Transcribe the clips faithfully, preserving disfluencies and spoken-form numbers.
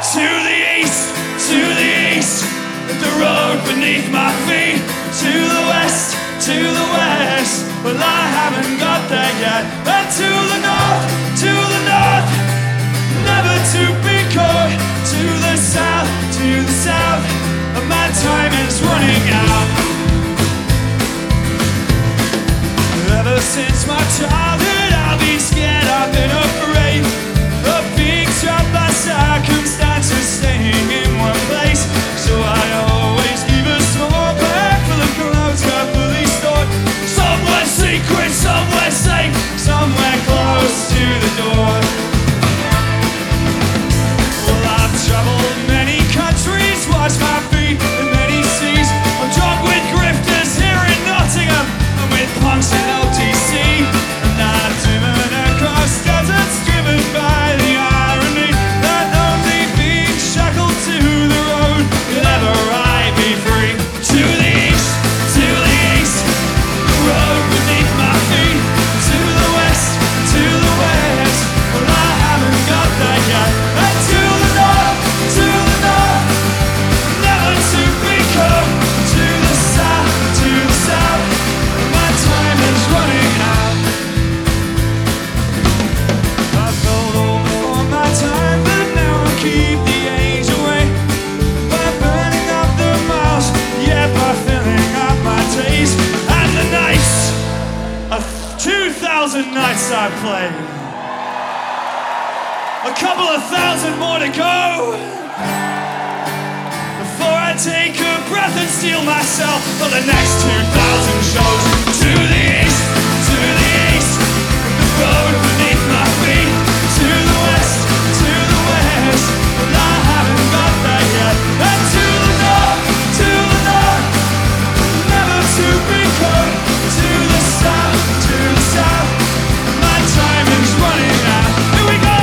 To the east, to the east, the road beneath my feet. To the west, to the west, well I haven't got there yet. And to the north, to the north, never to be caught. To the south, to the south, and my time is running out. Ever since my childhood I've been scared, I've been afraid of being trapped by circumstances, staying in one place. So I always keep a small bag full of clothes carefully stored. Somewhere secret, somewhere safe, somewhere close to the door. Well, I've traveled many countries, washed my feet in many seas. I'm drunk with grifters here in Nottingham and with punks in L T C. And I've driven across deserts, driven by the irony that only being shackled to the road could ever ride me free. To the east, to the east, the road beneath my feet. To the west, to the west, well I haven't got that yet. And to the north, to the north, never to be caught. To the south, to the south, my time is running out. I felt old before my time, but now I keep the age away by burning up the miles, yeah, by filling up my days. And the nights, of two thousand nights I played, a couple of thousand more to go before I take a breath and steel myself for the next two thousand shows. To the east, to the east, the road beneath my feet. To the west, to the west, well I haven't got that yet. And to the north, to the north, never to be caught. To the south, to the south, my time is running out. Here we go!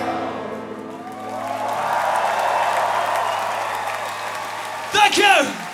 Thank you!